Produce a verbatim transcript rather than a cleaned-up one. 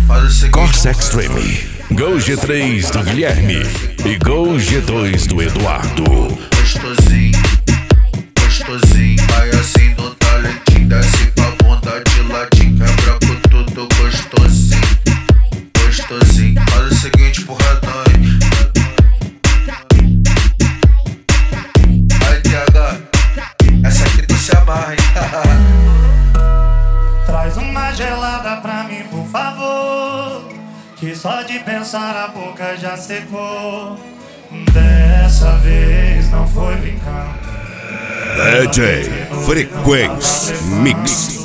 Corsa Extreme, Gol G três do Guilherme e Gol G dois do Eduardo. Gostosinho, gostosinho, vai assim no talentinho, desce pra bunda de ladinho, quebra com tudo gostosinho, gostosinho. Faz o seguinte pro Radães. Aí T H, essa aqui tu se amarra, hein? Traz uma gelada pra mim, por favor, que só de pensar a boca já secou. Dessa vez não foi brincando. D J Frequência Mix.